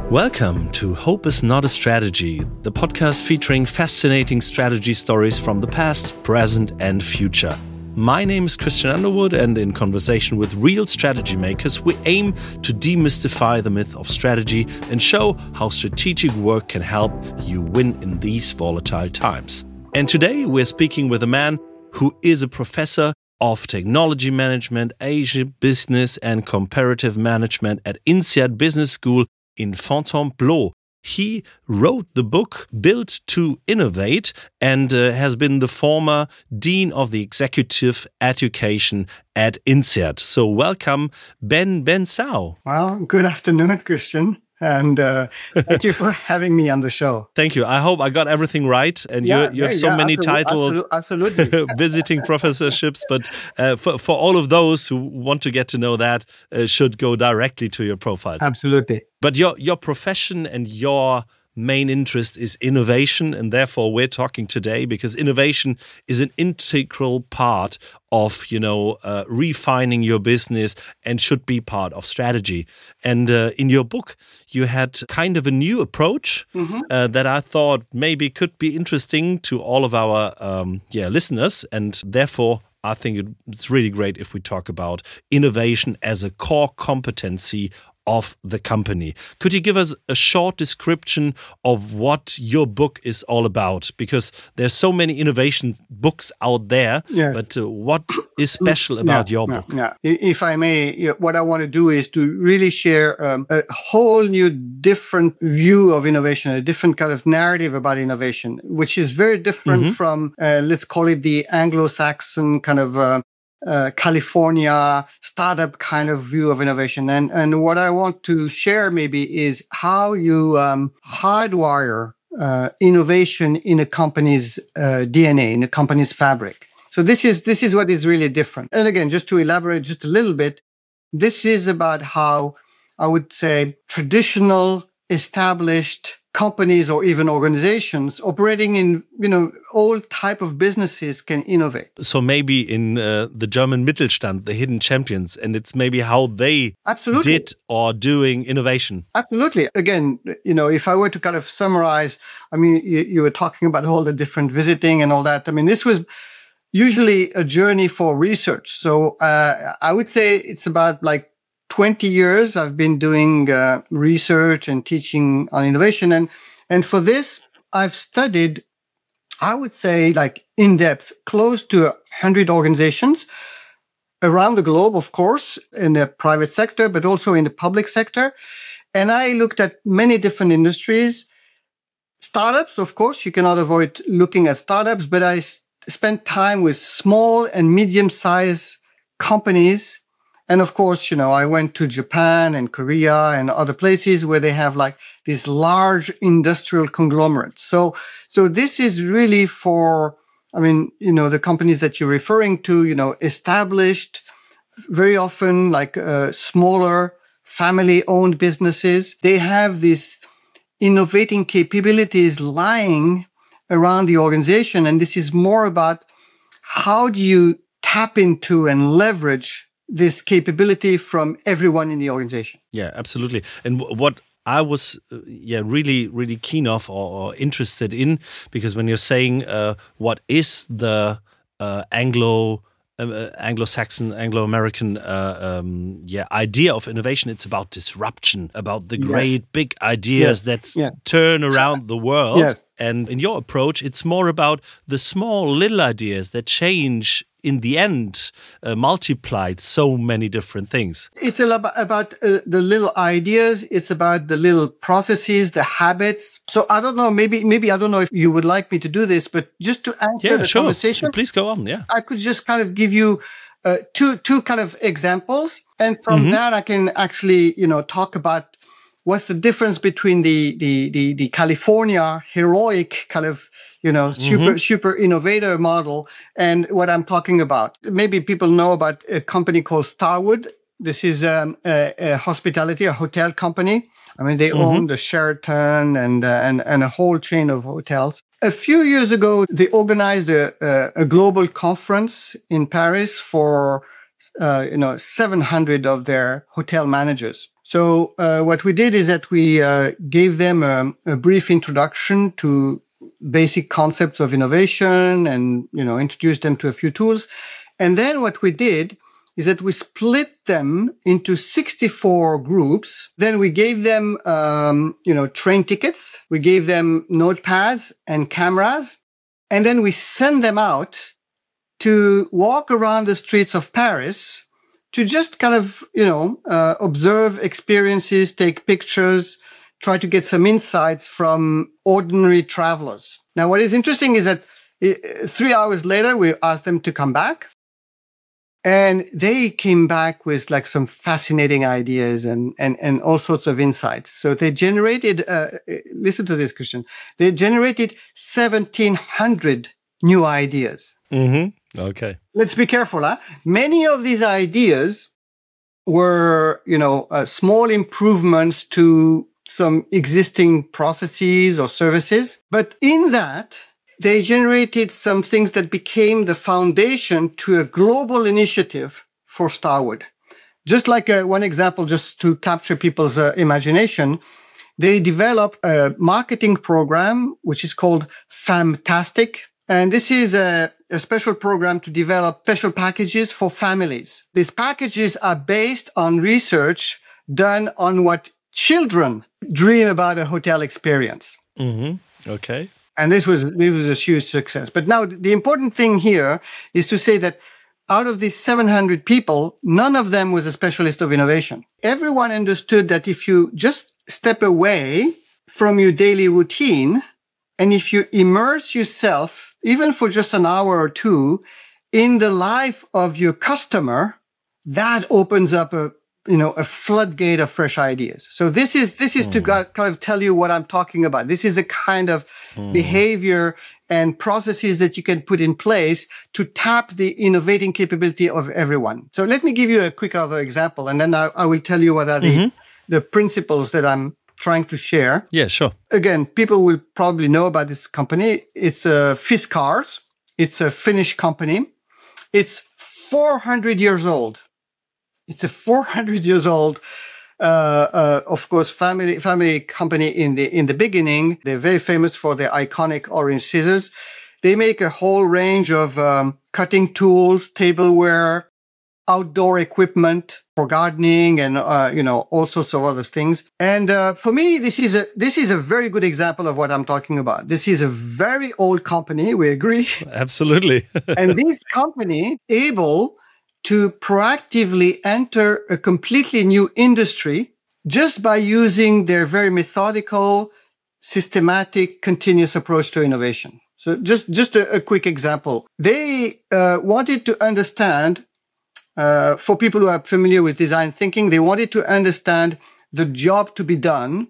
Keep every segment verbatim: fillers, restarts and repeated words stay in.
Welcome to Hope is Not a Strategy, the podcast featuring fascinating strategy stories from the past, present, and future. My name is Christian Underwood, and in conversation with real strategy makers, we aim to demystify the myth of strategy and show how strategic work can help you win in these volatile times. And today we're speaking with a man who is a professor of technology management, Asia business, and comparative management at INSEAD Business School in Fontainebleau. He wrote the book Built to Innovate and uh, has been the former Dean of the Executive Education at INSEAD. So welcome, Ben Bensao. Well, good afternoon, Christian. And uh, thank you for having me on the show. Thank you. I hope I got everything right. And yeah, you, you have yeah, so yeah, many absolutely, titles, absolutely. visiting professorships. But uh, for, for all of those who want to get to know that, uh, should go directly to your profiles. Absolutely. But your your profession and your main interest is innovation, and therefore we're talking today because innovation is an integral part of, you know, uh, refining your business and should be part of strategy. And uh, in your book, you had kind of a new approach mm-hmm. uh, that I thought maybe could be interesting to all of our um, yeah listeners, and therefore I think it's really great if we talk about innovation as a core competency of the company. Could you give us a short description of what your book is all about? Because there's so many innovation books out there, yes. but uh, what is special about yeah, your yeah, book? Yeah. If I may, what I want to do is to really share um, a whole new different view of innovation, a different kind of narrative about innovation, which is very different mm-hmm. from, uh, let's call it the Anglo-Saxon kind of uh, Uh, California startup kind of view of innovation. And and what I want to share maybe is how you um, hardwire uh, innovation in a company's uh, D N A, in a company's fabric. So this is this is what is really different. And again, just to elaborate just a little bit, this is about how I would say traditional, established companies or even organizations operating in, you know, all type of businesses can innovate. So maybe in uh, the German Mittelstand, the hidden champions, and it's maybe how they Absolutely. did or doing innovation. Absolutely. Again, you know, if I were to kind of summarize, I mean, you, you were talking about all the different visiting and all that. I mean, this was usually a journey for research. So uh, I would say it's about like twenty years I've been doing uh, research and teaching on innovation. And, and for this, I've studied, I would say, like in depth, close to one hundred organizations around the globe, of course, in the private sector, but also in the public sector. And I looked at many different industries. Startups, of course, you cannot avoid looking at startups, but I s- spent time with small and medium-sized companies. And of course, you know, I went to Japan and Korea and other places where they have like these large industrial conglomerates. So, so this is really for, I mean, you know, the companies that you're referring to, you know, established, very often like uh, smaller family-owned businesses. They have these innovating capabilities lying around the organization. And this is more about how do you tap into and leverage this capability from everyone in the organization. Yeah, absolutely. And w- what I was, uh, yeah, really, really keen of or, or interested in, because when you're saying uh, what is the uh, Anglo, uh, Anglo-Saxon, Anglo-American, uh, um, yeah, idea of innovation, it's about disruption, about the great yes. big ideas yes. that yeah. turn around the world. Yes. And in your approach, it's more about the small little ideas that change in the end, uh, multiplied so many different things. It's about, about uh, the little ideas. It's about the little processes, the habits. So I don't know, maybe, maybe I don't know if you would like me to do this, but just to answer yeah, the sure. conversation. Please go on, yeah. I could just kind of give you uh, two, two kind of examples. And from mm-hmm. that, I can actually, you know, talk about what's the difference between the, the, the, the California heroic kind of, you know, super, mm-hmm. super innovator model and what I'm talking about. Maybe people know about a company called Starwood. This is um, a, a hospitality, a hotel company. I mean, they mm-hmm. own the Sheraton and, uh, and, and a whole chain of hotels. A few years ago, they organized a, a, a global conference in Paris for, uh, you know, seven hundred of their hotel managers. So uh, what we did is that we uh, gave them a, a brief introduction to basic concepts of innovation and, you know, introduced them to a few tools. And then what we did is that we split them into sixty-four groups. Then we gave them, um, you know, train tickets. We gave them notepads and cameras. And then we sent them out to walk around the streets of Paris to just kind of, you know, uh, observe experiences, take pictures, try to get some insights from ordinary travelers. Now, what is interesting is that uh, three hours later, we asked them to come back. And they came back with like some fascinating ideas and, and, and all sorts of insights. So they generated, uh, listen to this, Christian, they generated seventeen hundred new ideas. Mm-hmm. Okay. Let's be careful. Huh? Many of these ideas were, you know, uh, small improvements to some existing processes or services. But in that, they generated some things that became the foundation to a global initiative for Starwood. Just like uh, one example, just to capture people's uh, imagination, they developed a marketing program, which is called Famtastic. And this is a, a special program to develop special packages for families. These packages are based on research done on what children dream about a hotel experience. Mm-hmm. Okay. And this was, this was a huge success. But now the important thing here is to say that out of these seven hundred people, none of them was a specialist of innovation. Everyone understood that if you just step away from your daily routine, and if you immerse yourself, even for just an hour or two, in the life of your customer, that opens up a you know, a floodgate of fresh ideas. So this is, this is mm. to kind of tell you what I'm talking about. This is the kind of mm. behavior and processes that you can put in place to tap the innovating capability of everyone. So let me give you a quick other example, and then I, I will tell you what are the, mm-hmm. the principles that I'm trying to share. Yeah, sure. Again, people will probably know about this company. It's uh, Fiskars. It's a Finnish company. It's four hundred years old. It's a four hundred years old, uh, uh, of course, family family company in the in the beginning. They're very famous for their iconic orange scissors. They make a whole range of um, cutting tools, tableware, outdoor equipment for gardening, and uh, you know all sorts of other things. And uh, for me, this is a this is a very good example of what I'm talking about. This is a very old company. We agree. Absolutely. And this company able to proactively enter a completely new industry just by using their very methodical, systematic, continuous approach to innovation. So just, just a, a quick example. They uh, wanted to understand, uh, for people who are familiar with design thinking, they wanted to understand the job to be done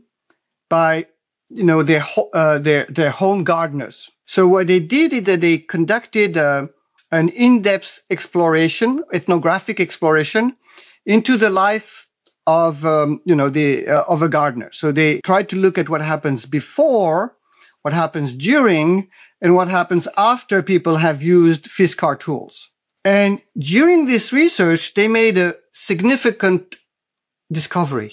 by, you know, their, uh, their, their home gardeners. So what they did is that they conducted uh, an in-depth exploration, ethnographic exploration into the life of, um, you know, the, uh, of a gardener. So they tried to look at what happens before, what happens during, and what happens after people have used Fiskar tools. And during this research, they made a significant discovery.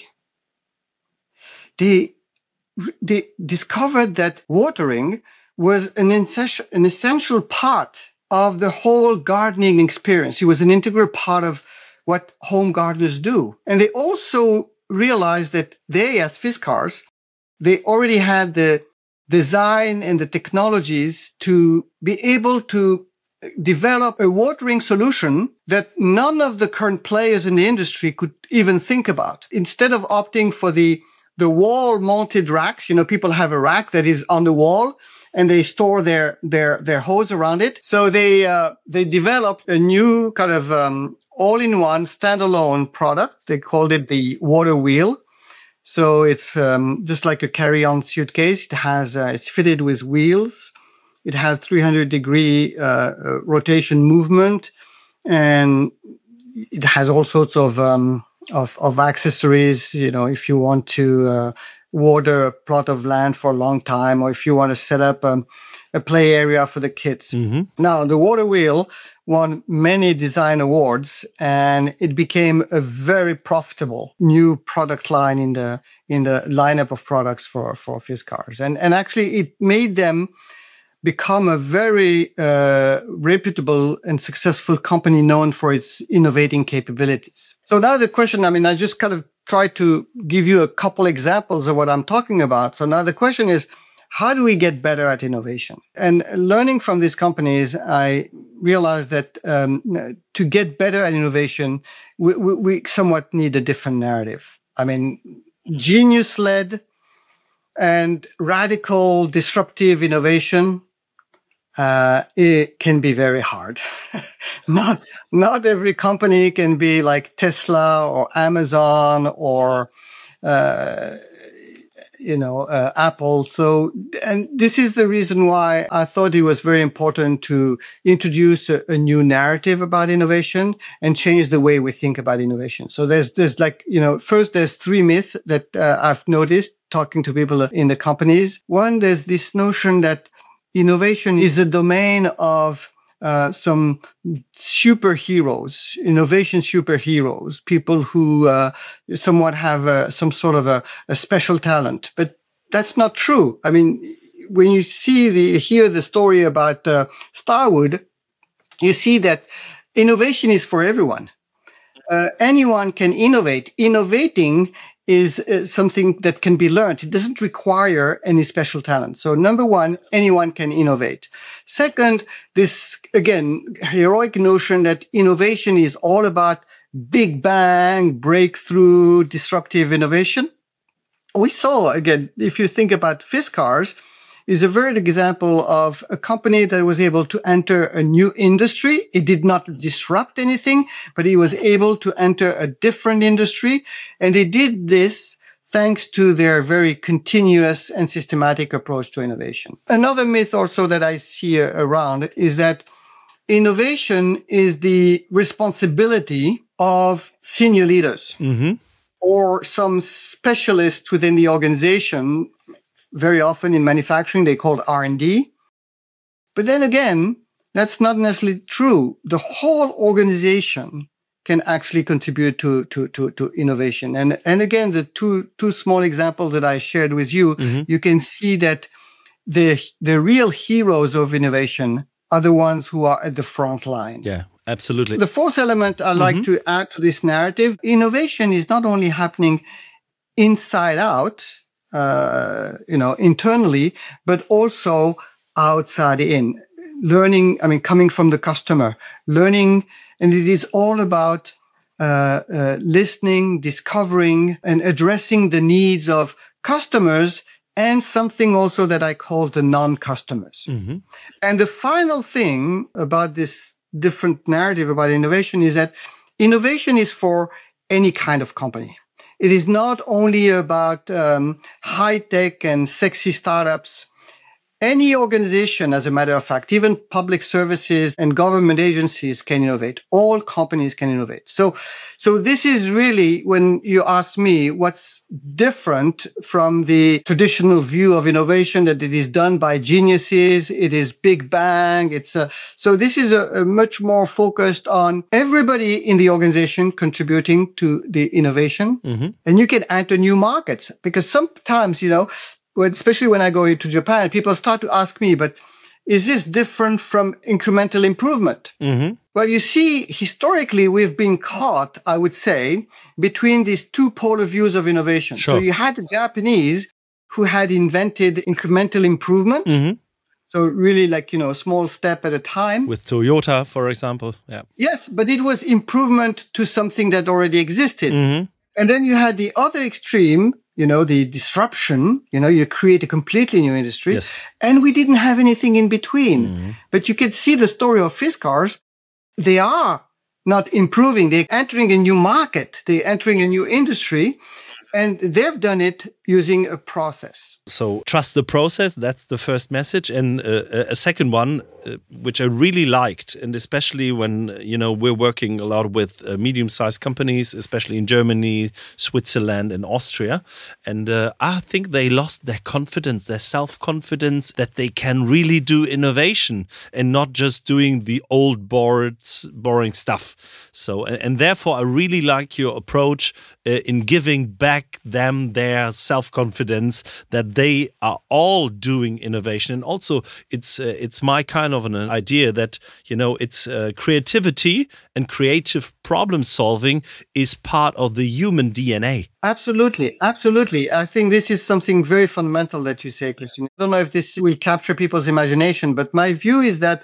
They, they discovered that watering was an essential, an essential part of the whole gardening experience. It was an integral part of what home gardeners do. And they also realized that they, as Fiskars, they already had the design and the technologies to be able to develop a watering solution that none of the current players in the industry could even think about. Instead of opting for the, the wall-mounted racks, you know, people have a rack that is on the wall, and they store their their their hose around it. So they uh, they developed a new kind of um, all-in-one standalone product. They called it the Water Wheel. So it's um, just like a carry-on suitcase. It has uh, it's fitted with wheels. It has three hundred degree uh, rotation movement, and it has all sorts of um, of of accessories. You know, if you want to Uh, water a plot of land for a long time, or if you want to set up um, a play area for the kids. Mm-hmm. Now, the Water Wheel won many design awards, and it became a very profitable new product line in the in the lineup of products for for Fiskars. And and actually, it made them become a very uh, reputable and successful company known for its innovating capabilities. So now the question, I mean, I just kind of tried to give you a couple examples of what I'm talking about. So now the question is, how do we get better at innovation? And learning from these companies, I realized that um, to get better at innovation, we, we, we somewhat need a different narrative. I mean, genius-led and radical disruptive innovation, uh, it can be very hard. not, not every company can be like Tesla or Amazon or, uh, you know, uh, Apple. So, and this is the reason why I thought it was very important to introduce a, a new narrative about innovation and change the way we think about innovation. So there's, there's like, you know, first there's three myths that uh, I've noticed talking to people in the companies. One, there's this notion that innovation is a domain of Uh, some superheroes, innovation superheroes, people who uh, somewhat have uh, some sort of a, a special talent. But that's not true. I mean, when you see the hear the story about uh, Starwood, you see that innovation is for everyone. Uh, anyone can innovate. Innovating is uh, something that can be learned. It doesn't require any special talent. So number one, anyone can innovate. Second, this, again, heroic notion that innovation is all about big bang, breakthrough, disruptive innovation. We saw, again, if you think about Fiskars, is a very good example of a company that was able to enter a new industry. It did not disrupt anything, but it was able to enter a different industry. And they did this thanks to their very continuous and systematic approach to innovation. Another myth also that I see around is that innovation is the responsibility of senior leaders mm-hmm. or some specialists within the organization. Very often in manufacturing, they call it R and D. But then again, that's not necessarily true. The whole organization can actually contribute to, to, to, to innovation. And, and again, the two, two small examples that I shared with you, mm-hmm. you can see that the, the real heroes of innovation are the ones who are at the front line. Yeah, absolutely. The fourth element I'd mm-hmm. like to add to this narrative, innovation is not only happening inside out, Uh, you know, internally, but also outside in. Learning, I mean, coming from the customer, learning, and it is all about uh, uh, listening, discovering, and addressing the needs of customers and something also that I call the non-customers. Mm-hmm. And the final thing about this different narrative about innovation is that innovation is for any kind of company. It is not only about um, high-tech and sexy startups. Any organization, as a matter of fact, even public services and government agencies can innovate. All companies can innovate. So, so this is really, when you ask me what's different from the traditional view of innovation, that it is done by geniuses, it is big bang. It's a, so this is a, a much more focused on everybody in the organization contributing to the innovation. Mm-hmm. And you can enter new markets, because sometimes, you know, especially when I go to Japan, people start to ask me, but is this different from incremental improvement? Mm-hmm. Well, you see, historically, we've been caught, I would say, between these two polar views of innovation. Sure. So you had the Japanese who had invented incremental improvement. Mm-hmm. So really like, you know, a small step at a time. With Toyota, for example. Yeah. Yes, but it was improvement to something that already existed. Mm-hmm. And then you had the other extreme, you know, the disruption, you know, you create a completely new industry. Yes. And we didn't have anything in between. Mm-hmm. But you can see the story of Fiskars. They are not improving. They're entering a new market. They're entering a new industry. And they've done it using a process. So trust the process. That's the first message. And uh, a second one, uh, which I really liked, and especially when, you know, we're working a lot with uh, medium-sized companies, especially in Germany, Switzerland and Austria. And uh, I think they lost their confidence, their self-confidence that they can really do innovation and not just doing the old boards, boring stuff. So, and, and therefore, I really like your approach uh, in giving back them their self-confidence that they are all doing innovation. And also, it's uh, it's my kind of an idea that, you know, it's uh, creativity and creative problem solving is part of the human D N A. Absolutely. Absolutely. I think this is something very fundamental that you say, Christian. I don't know if this will capture people's imagination, but my view is that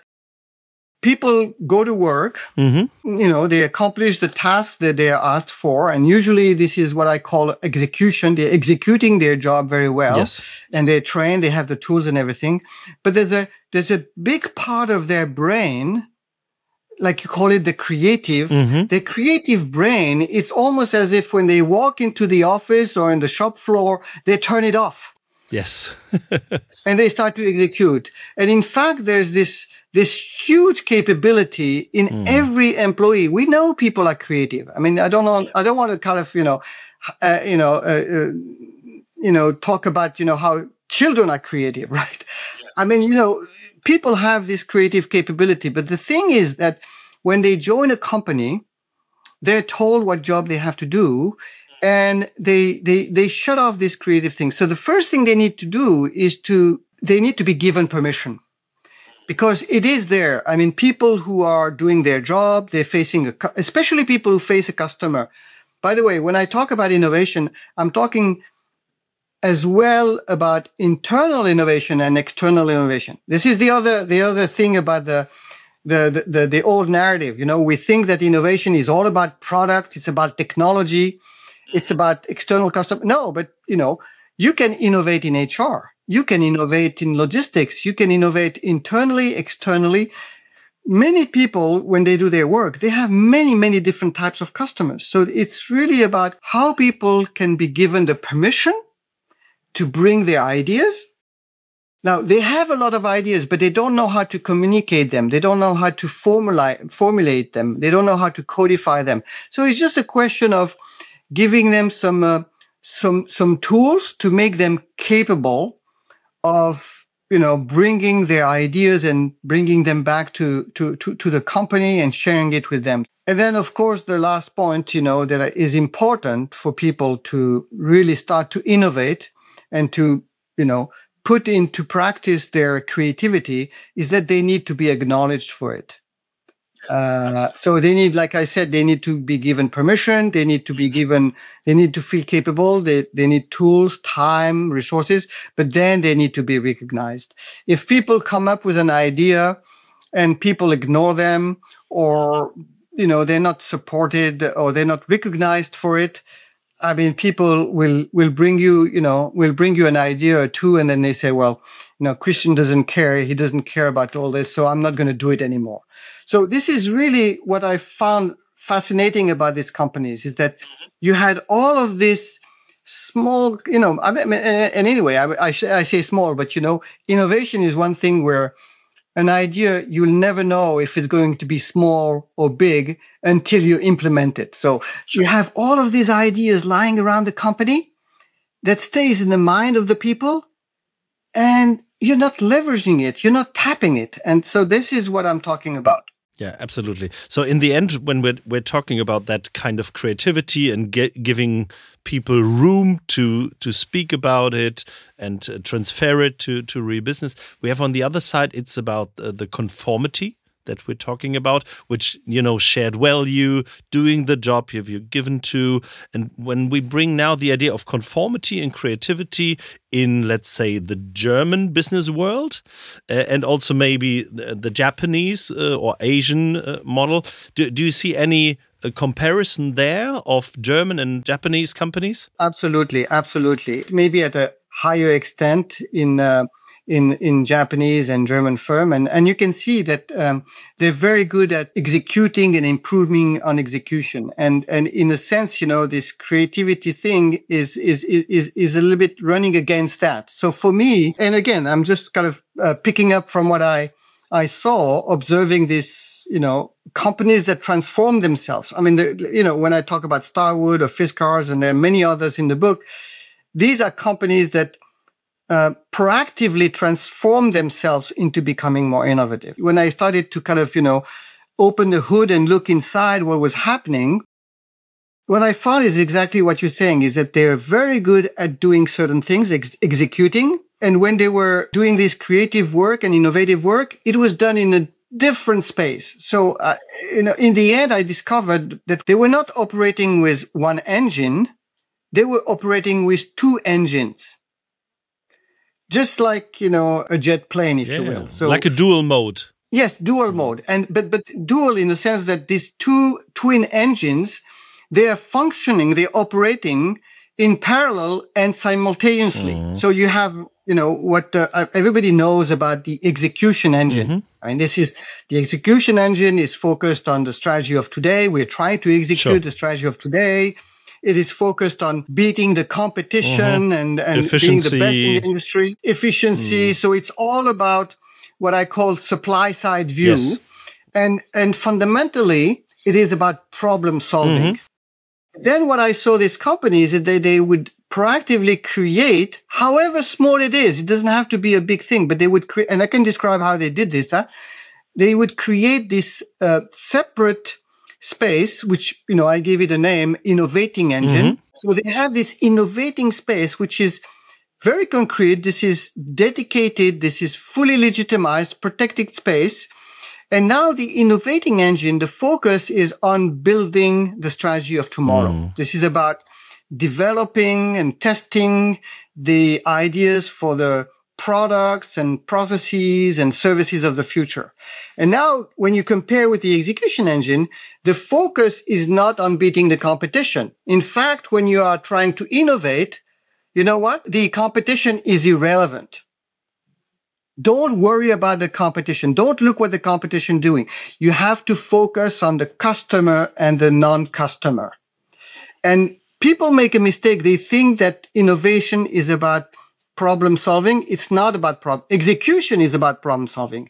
people go to work, mm-hmm. you know, they accomplish the task that they are asked for. And usually this is what I call execution. They're executing their job very well. Yes. And they're trained, they have the tools and everything. But there's a, there's a big part of their brain, like you call it the creative, mm-hmm. the creative brain, it's almost as if when they walk into the office or in the shop floor, they turn it off. Yes. And they start to execute. And in fact, there's this, this huge capability in mm. every employee. We know people are creative. I mean, I don't know, I don't want to kind of, you know, uh, you know, uh, uh, you know, talk about, you know, how children are creative, right? Yeah. I mean, you know, people have this creative capability, but the thing is that when they join a company, they're told what job they have to do, and they, they, they shut off this creative thing. So the first thing they need to do is to, they need to be given permission. Because it is there. I mean, people who are doing their job, they're facing, a, especially people who face a customer. By the way, when I talk about innovation, I'm talking as well about internal innovation and external innovation. This is the other, the other thing about the, the, the, the old narrative. You know, we think that innovation is all about product. It's about technology. It's about external customer. No, but, you know, you can innovate in H R. You can innovate in logistics. You can innovate internally, externally. Many people, when they do their work, they have many, many different types of customers. So it's really about how people can be given the permission to bring their ideas. Now, they have a lot of ideas, but they don't know how to communicate them. They don't know how to formulate, formulate them. They don't know how to codify them. So it's just a question of giving them some, uh, some, some tools to make them capable of, you know, bringing their ideas and bringing them back to, to, to, to the company and sharing it with them. And then, of course, the last point, you know, that is important for people to really start to innovate and to, you know, put into practice their creativity is that they need to be acknowledged for it. Uh, so they need, like I said, they need to be given permission. They need to be given, they need to feel capable. They, they need tools, time, resources, but then they need to be recognized. If people come up with an idea and people ignore them, or, you know, they're not supported or they're not recognized for it, I mean, people will, will bring you, you know, will bring you an idea or two. And then they say, well, you know, Christian doesn't care. He doesn't care about all this. So I'm not going to do it anymore. So this is really what I found fascinating about these companies, is that you had all of this small, you know, I mean, and anyway, I, I, I say small, but, you know, innovation is one thing where an idea, you'll never know if it's going to be small or big until you implement it. So you have all of these ideas lying around the company that stays in the mind of the people, and you're not leveraging it. You're not tapping it. And so this is what I'm talking about. Yeah, absolutely. So in the end, when we're, we're talking about that kind of creativity and get, giving people room to to speak about it and uh, transfer it to, to real business, we have on the other side, it's about uh, the conformity that we're talking about, which, you know, shared value, doing the job you've you're given to. And when we bring now the idea of conformity and creativity in, let's say, the German business world, uh, and also maybe the, the Japanese uh, or Asian uh, model, do, do you see any uh, comparison there of German and Japanese companies? Absolutely, absolutely. Maybe at a higher extent in uh, in, in Japanese and German firm. And, and you can see that um, they're very good at executing and improving on execution. And, and in a sense, you know, this creativity thing is, is, is, is a little bit running against that. So for me, and again, I'm just kind of uh, picking up from what I, I saw, observing this, you know, companies that transform themselves. I mean, the, you know, when I talk about Starwood or Fiskars, and there are many others in the book, these are companies that uh, proactively transform themselves into becoming more innovative. When I started to kind of, you know, open the hood and look inside what was happening, what I found is exactly what you're saying, is that they're very good at doing certain things, ex- executing. And when they were doing this creative work and innovative work, it was done in a different space. So, uh, you know, in the end, I discovered that they were not operating with one engine. They were operating with two engines. Just like, you know, a jet plane, if yeah, you will. So, like a dual mode. Yes, dual mode. And, but, but dual in the sense that these two twin engines, they are functioning, they're operating in parallel and simultaneously. Mm. So you have, you know, what uh, everybody knows about the execution engine. Mm-hmm. I mean, this is the execution engine is focused on the strategy of today. We're trying to execute sure. the strategy of today. It is focused on beating the competition mm-hmm. and, and being the best in the industry. Efficiency. Mm. So it's all about what I call supply side view. Yes. And, and fundamentally, it is about problem solving. Mm-hmm. Then what I saw these companies is that they would proactively create, however small it is, it doesn't have to be a big thing, but they would create, and I can describe how they did this. Huh? They would create this uh, separate space, which, you know, I gave it a name, innovating engine. Mm-hmm. So they have this innovating space, which is very concrete. This is dedicated. This is fully legitimized, protected space. And now the innovating engine, the focus is on building the strategy of tomorrow. Mm. This is about developing and testing the ideas for the products and processes and services of the future. And now when you compare with the execution engine, the focus is not on beating the competition. In fact, when you are trying to innovate, you know what? The competition is irrelevant. Don't worry about the competition. Don't look what the competition is doing. You have to focus on the customer and the non-customer. And people make a mistake. They think that innovation is about problem solving. It's not about problem. Execution is about problem solving.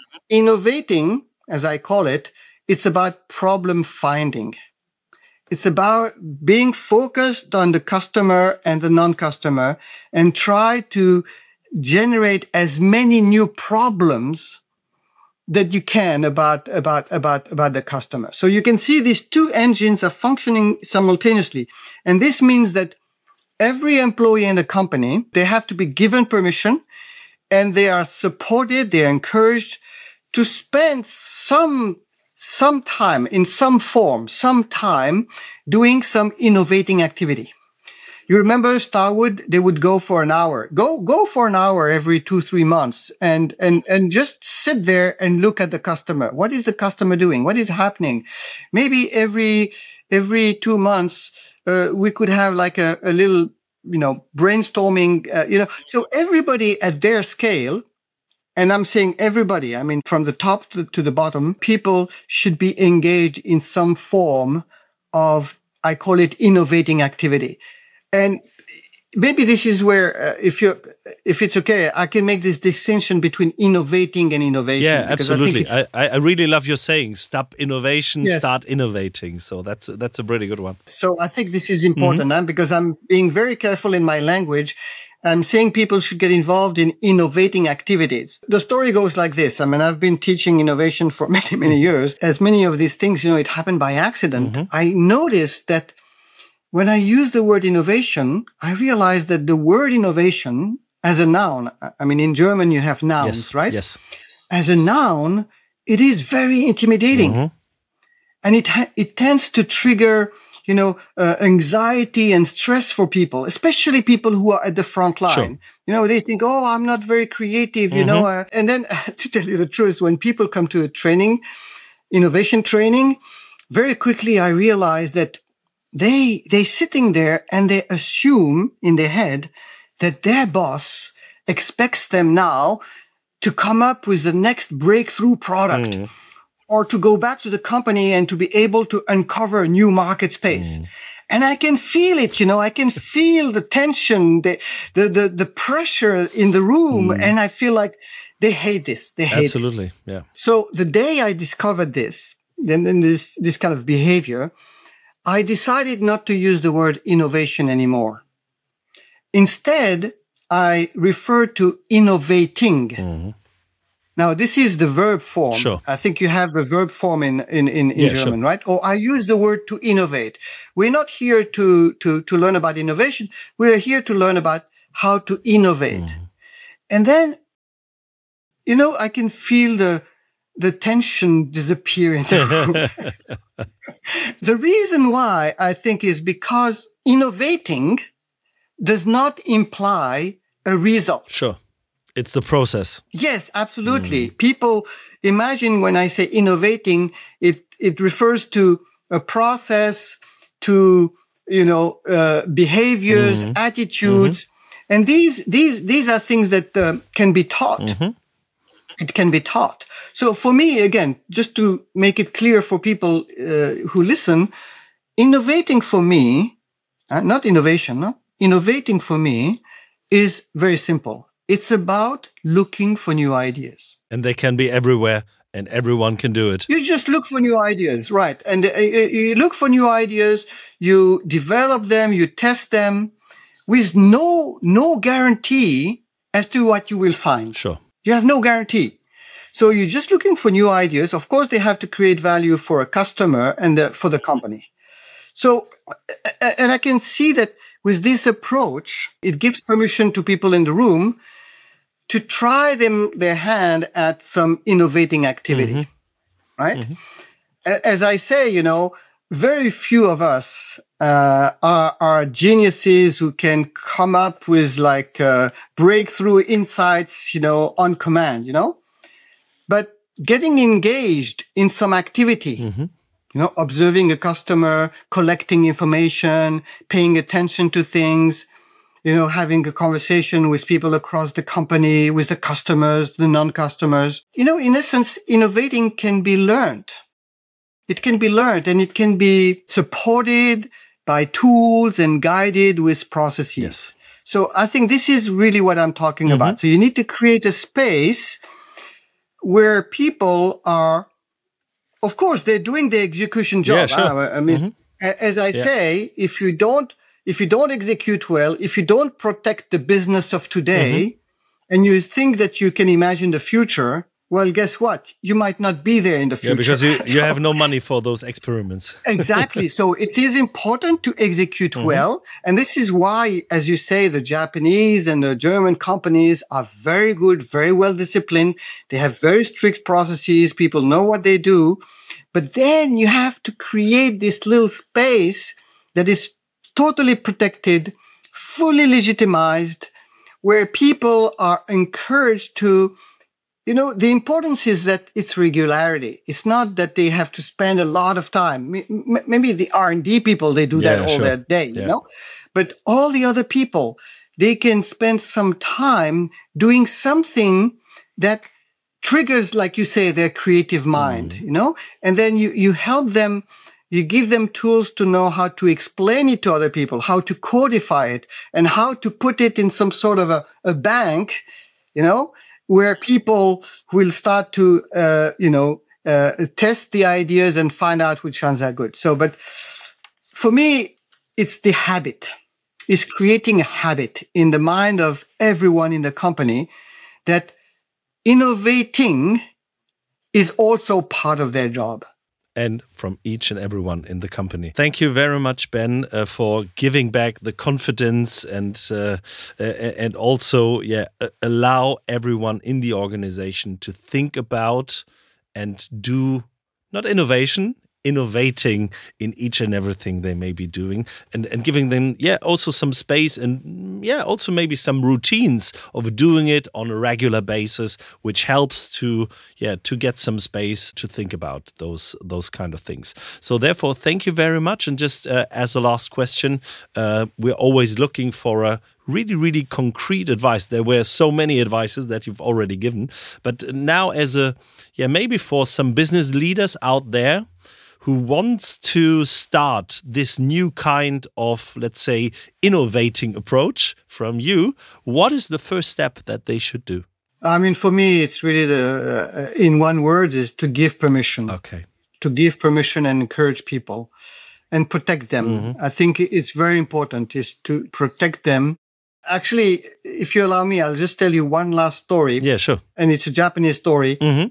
Innovating, as I call it, it's about problem finding. It's about being focused on the customer and the non-customer and try to generate as many new problems that you can about, about, about, about the customer. So you can see these two engines are functioning simultaneously. And this means that every employee in the company, they have to be given permission and they are supported, they are encouraged to spend some, some time in some form, some time doing some innovating activity. You remember Starwood? They would go for an hour. Go, go for an hour every two, three months and, and, and just sit there and look at the customer. What is the customer doing? What is happening? Maybe every, every two months, uh, we could have like a, a little, you know, brainstorming, uh, you know, so everybody at their scale. And I'm saying everybody, I mean, from the top to, to the bottom, people should be engaged in some form of, I call it innovating activity. And maybe this is where, uh, if you, if it's okay, I can make this distinction between innovating and innovation. Yeah, absolutely. I, I, I really love your saying, stop innovation, yes. start innovating. So that's, that's a pretty good one. So I think this is important mm-hmm. huh? because I'm being very careful in my language. I'm saying people should get involved in innovating activities. The story goes like this. I mean, I've been teaching innovation for many, many years. As many of these things, you know, it happened by accident. Mm-hmm. I noticed that when I use the word innovation, I realized that the word innovation as a noun, I mean, in German, you have nouns, yes, right? Yes. As a noun, it is very intimidating. Mm-hmm. And it, ha- it tends to trigger, you know, uh, anxiety and stress for people, especially people who are at the front line. Sure. You know, they think, oh, I'm not very creative, mm-hmm. you know. Uh, and then to tell you the truth, when people come to a training, innovation training, very quickly I realized that They, they sitting there and they assume in their head that their boss, expects them now to come up with the next breakthrough product mm. or to go back to the company and to be able to uncover a new market space. Mm. And I can feel it, you know, I can feel the tension, the, the, the, the pressure in the room. Mm. And I feel like they hate this. They hate Absolutely. this. Yeah. So the day I discovered this, then, then this, this kind of behavior, I decided not to use the word innovation anymore. Instead, I refer to innovating. Mm-hmm. Now, this is the verb form. Sure. I think you have the verb form in, in, in, in yeah, German, sure. right? Or I use the word to innovate. We're not here to, to, to learn about innovation. We're here to learn about how to innovate. Mm-hmm. And then, you know, I can feel the, the tension disappear in the room. The reason why I think is because innovating does not imply a result. Sure. It's the process. Yes, absolutely. Mm. People imagine when I say innovating, it, it refers to a process, to, you know, uh, behaviors, mm-hmm. attitudes. Mm-hmm. And these, these, these are things that uh, can be taught. Mm-hmm. It can be taught. So for me, again, just to make it clear for people uh, who listen, innovating for me, uh, not innovation, no? Innovating for me is very simple. It's about looking for new ideas. And they can be everywhere and everyone can do it. You just look for new ideas, right? And uh, you look for new ideas, you develop them, you test them with no, no guarantee as to what you will find. Sure. You have no guarantee. So you're just looking for new ideas. Of course, they have to create value for a customer and uh, for the company. So, and I can see that with this approach, it gives permission to people in the room to try them their hand at some innovating activity, mm-hmm. right? Mm-hmm. As I say, you know, very few of us uh, are, are geniuses who can come up with like uh, breakthrough insights, you know, on command, you know? But getting engaged in some activity, mm-hmm. you know, observing a customer, collecting information, paying attention to things, you know, having a conversation with people across the company, with the customers, the non-customers. You know, in essence, innovating can be learned. It can be learned and it can be supported by tools and guided with processes. Yes. So I think this is really what I'm talking mm-hmm. about. So you need to create a space where people are, of course, they're doing the execution job. Yeah, sure. I mean, mm-hmm. as I yeah. say, if you don't, if you don't execute well, if you don't protect the business of today, mm-hmm. and you think that you can imagine the future, well, guess what? You might not be there in the future. Yeah, because you, you so, have no money for those experiments. Exactly. So it is important to execute mm-hmm. well. And this is why, as you say, the Japanese and the German companies are very good, very well disciplined. They have very strict processes. People know what they do. But then you have to create this little space that is totally protected, fully legitimized, where people are encouraged to, you know, the importance is that it's regularity. It's not that they have to spend a lot of time. M- maybe the R and D people, they do yeah, that all sure. their day, yeah. you know? But all the other people, they can spend some time doing something that triggers, like you say, their creative mind, mm. you know? And then you, you help them, you give them tools to know how to explain it to other people, how to codify it, and how to put it in some sort of a, a bank, you know, where people will start to, uh, you know, uh, test the ideas and find out which ones are good. So, but for me, it's the habit. It's creating a habit in the mind of everyone in the company that innovating is also part of their job. And from each and everyone in the company. Thank you very much, Ben, uh, for giving back the confidence and uh, uh, and also, yeah, uh, allow everyone in the organization to think about and do not innovation, innovating in each and everything they may be doing, and and giving them, yeah, also some space and yeah, also maybe some routines of doing it on a regular basis, which helps to yeah to get some space to think about those those kind of things. So therefore, thank you very much. And just uh, as a last question, uh, we're always looking for a really, really concrete advice. There were so many advices that you've already given. But now as a, yeah, maybe for some business leaders out there who wants to start this new kind of, let's say, innovating approach from you, what is the first step that they should do? I mean, for me, it's really the, uh, in one word, is to give permission. Okay. To give permission and encourage people and protect them. Mm-hmm. I think it's very important is to protect them. Actually, if you allow me, I'll just tell you one last story. Yeah, sure. And it's a Japanese story mm-hmm.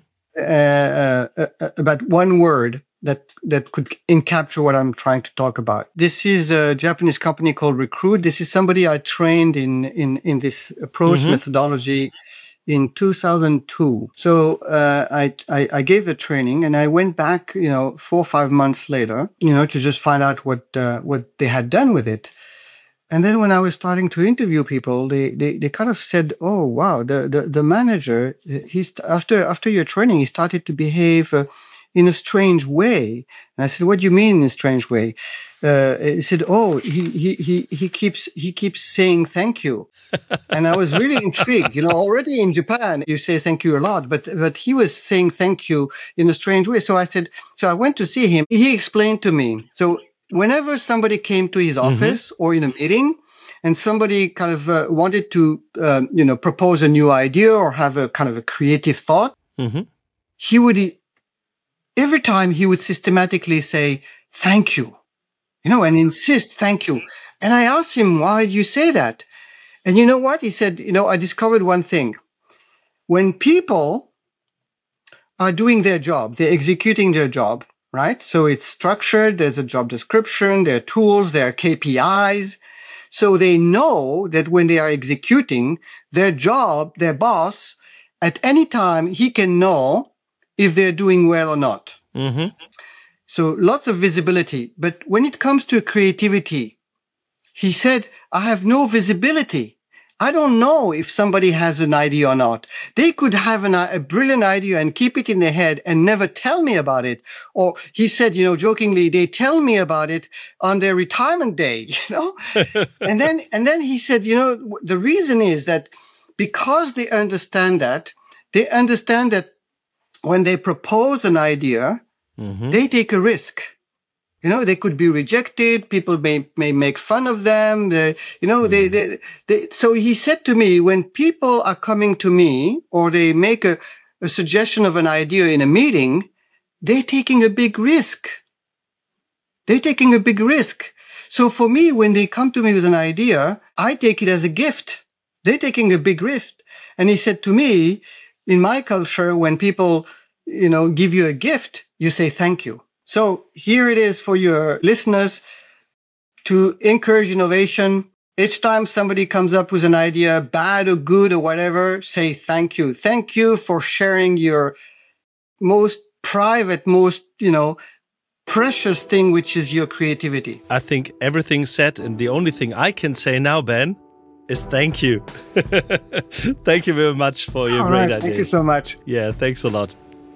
uh, uh, about one word that, that could encapture what I'm trying to talk about. This is a Japanese company called Recruit. This is somebody I trained in, in, in this approach mm-hmm. methodology in two thousand two. So uh, I, I I gave the training, and I went back, you know, four or five months later, you know, to just find out what uh, what they had done with it. And then when I was starting to interview people, they they, they kind of said, "Oh, wow, the the, the manager, he's after after your training, he started to behave uh, in a strange way." And I said, "What do you mean in a strange way?" Uh, he said, "Oh, he he he he keeps he keeps saying thank you." And I was really intrigued. You know, already in Japan, you say thank you a lot, but but he was saying thank you in a strange way. So I said, so I went to see him. He explained to me. So whenever somebody came to his office mm-hmm. or in a meeting, and somebody kind of uh, wanted to, um, you know, propose a new idea or have a kind of a creative thought, mm-hmm. he would, every time he would systematically say, thank you, you know, and insist, thank you. And I asked him, why did you say that? And you know what? He said, you know, I discovered one thing. When people are doing their job, they're executing their job, right? So it's structured. There's a job description, there are tools, there are K P Is. So they know that when they are executing their job, their boss, at any time, he can know if they're doing well or not. Mm-hmm. So lots of visibility. But when it comes to creativity, he said, I have no visibility. I don't know if somebody has an idea or not. They could have an, a brilliant idea and keep it in their head and never tell me about it. Or he said, you know, jokingly, they tell me about it on their retirement day, you know? and then, and then he said, you know, the reason is that because they understand that, they understand that when they propose an idea, mm-hmm. they take a risk. You know, they could be rejected. People may, may make fun of them. They, you know, mm. they, they, they, so he said to me, when people are coming to me or they make a, a suggestion of an idea in a meeting, they're taking a big risk. They're taking a big risk. So for me, when they come to me with an idea, I take it as a gift. They're taking a big risk. And he said to me, in my culture, when people, you know, give you a gift, you say thank you. So here it is for your listeners to encourage innovation. Each time somebody comes up with an idea, bad or good or whatever, say thank you. Thank you for sharing your most private, most, you know, precious thing, which is your creativity. I think everything's said, and the only thing I can say now, Ben, is thank you. Thank you very much for your All great right, idea. Thank you so much. Yeah, thanks a lot.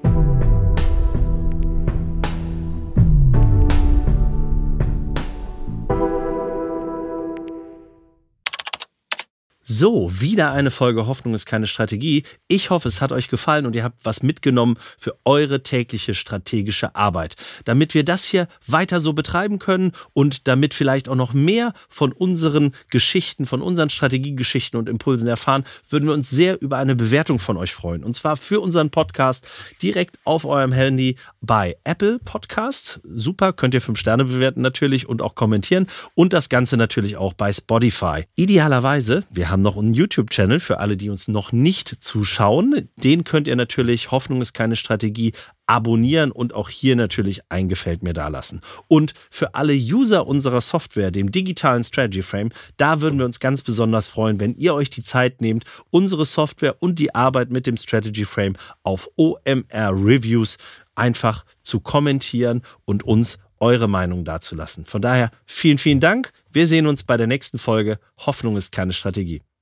So, wieder eine Folge Hoffnung ist keine Strategie. Ich hoffe, es hat euch gefallen und ihr habt was mitgenommen für eure tägliche strategische Arbeit. Damit wir das hier weiter so betreiben können und damit vielleicht auch noch mehr von unseren Geschichten, von unseren Strategiegeschichten und Impulsen erfahren, würden wir uns sehr über eine Bewertung von euch freuen. Und zwar für unseren Podcast direkt auf eurem Handy bei Apple Podcasts. Super, könnt ihr fünf Sterne bewerten natürlich und auch kommentieren. Und das Ganze natürlich auch bei Spotify. Idealerweise, wir haben noch einen YouTube-Channel für alle, die uns noch nicht zuschauen. Den könnt ihr natürlich, Hoffnung ist keine Strategie, abonnieren und auch hier natürlich ein Gefällt mir dalassen. Und für alle User unserer Software, dem digitalen Strategy Frame, da würden wir uns ganz besonders freuen, wenn ihr euch die Zeit nehmt, unsere Software und die Arbeit mit dem Strategy Frame auf O M R Reviews einfach zu kommentieren und uns eure Meinung dazulassen. Von daher vielen, vielen Dank. Wir sehen uns bei der nächsten Folge. Hoffnung ist keine Strategie.